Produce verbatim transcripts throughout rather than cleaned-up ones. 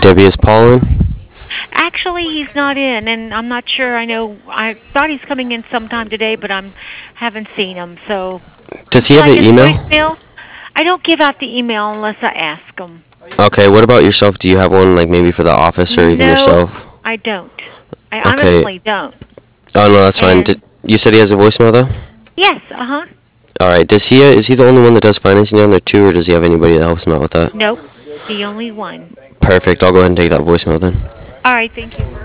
Debbie, is Paul in? Actually, he's not in, and I'm not sure. I know I thought he's coming in sometime today, but I'm haven't seen him. So, Does would he you have like an his email? voicemail? I don't give out the email unless I ask him. Okay, what about yourself? Do you have one, like maybe for the office or even No, yourself? I don't. I Okay. honestly don't. Oh no, that's fine. Did, And you said he has a voicemail though? yes, uh huh. All right. Does he? Uh, is he the only one that does financing down there too, or does he have anybody that helps him out with that? Nope, the only one. Perfect. I'll go ahead and take that voicemail then. All right, thank you.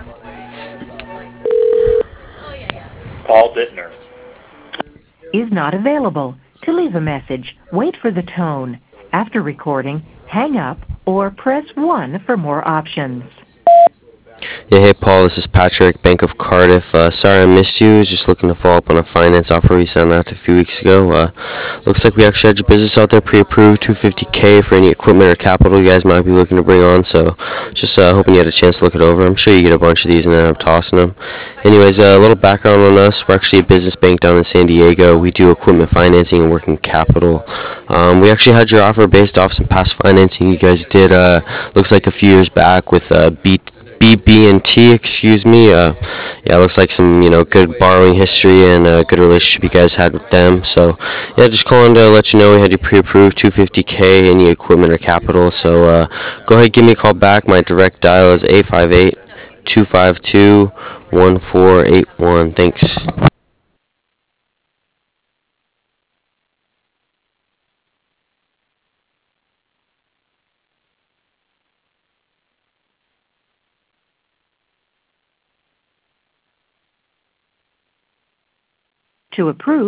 Paul Bittner. Is not available. To leave a message, wait for the tone. After recording, hang up or press one for more options. Yeah, hey Paul, this is Patrick, Bank of Cardiff. Uh, sorry I missed you. Just looking to follow up on a finance offer we sent out a few weeks ago. Uh, looks like we actually had your business out there pre-approved, two hundred fifty K for any equipment or capital you guys might be looking to bring on. So, just uh, hoping you had a chance to look it over. I'm sure you get a bunch of these and end up tossing them. Anyways, uh, a little background on us. We're actually a business bank down in San Diego. We do equipment financing and working capital. Um, we actually had your offer based off some past financing you guys did. Uh, looks like a few years back with uh, B. B B and T, excuse me. Uh, yeah, it looks like some, you know, good borrowing history and a good relationship you guys had with them. So, yeah, just calling to let you know we had you pre-approved two hundred fifty K, any equipment or capital. So, uh, go ahead, give me a call back. My direct dial is eight five eight, two five two, one four eight one. Thanks. To approve,